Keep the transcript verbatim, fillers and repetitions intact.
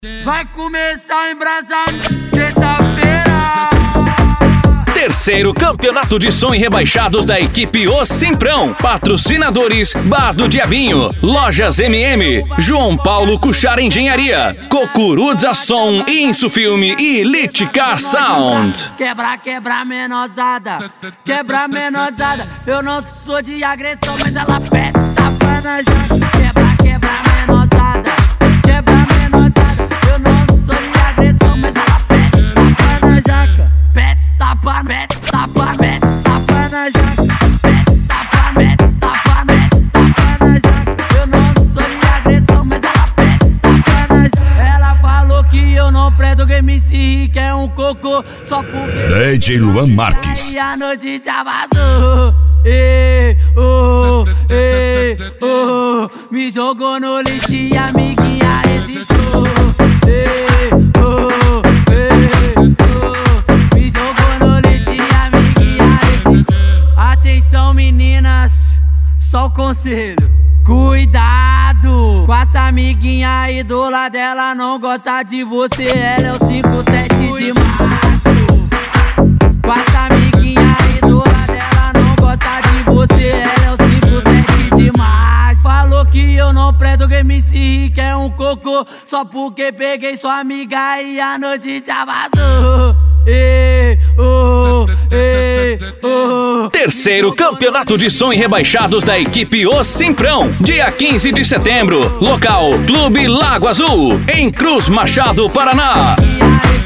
Vai começar a embrasar sexta-feira. Terceiro campeonato de som e rebaixados da equipe O Simprão. Patrocinadores: Bar do Diabinho, Lojas M M, João Paulo Cuchar Engenharia, Cocuruza Som, Insufilme e Liticar Sound. Quebra, quebra menosada, quebra menosada. Eu não sou de agressão, mas ela pede tapa na jaca. Quebra, quebra menosada, quebra menosada. Eu não sou de agressão, mas ela pede tapa na jaca. Pede tapa, pede tapa, pede tapa na jaca. Pede tapa, pede tapa, pede tapa na jaca. Eu não sou de agressão, mas ela pede tapa na jaca. Ela falou que eu não presto, que M C Rick é um cocô, só porque D J Luan Marques. e a notícia vazou. Ei, oh, ei, oh, me jogou no lixo e a amiguinha resistiu. Ei, oh, ei, oh, me jogou no lixo e a amiguinha resistiu. Atenção meninas, só o conselho. Cuidado com essa amiguinha aí do lado dela, não gosta de você, ela é o cinco sete de março. Com essa amiguinha aí do lado dela, não gosta de você, ela é o cinco sete de março. Falou que eu não presto, que M C Rick é um cocô, só porque peguei sua amiga e a notícia vazou. Ei, oh, ei, oh. Terceiro campeonato de som e rebaixados da equipe O Simprão. Dia quinze de setembro. Local: Clube Lago Azul, em Cruz Machado, Paraná.